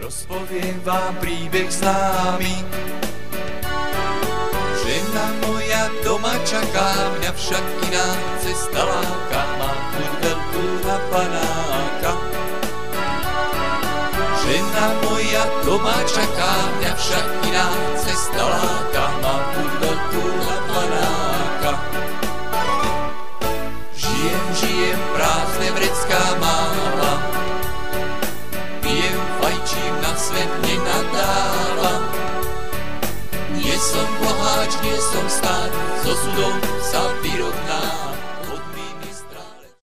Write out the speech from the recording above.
Rozpoviem vám príbeh známy. Žena moja doma čaká, mňa však iná cesta láka. Má chuť veľkú na panáka. Žena moja doma čaká, mňa však iná cesta láka. Má chuť veľkú na panáka. Žijem, prázdne vrecká mávam. Pijem, fajčím, na svet nenadávam. Nie som boháč, nie som stát, so súdom sa vyrovnám.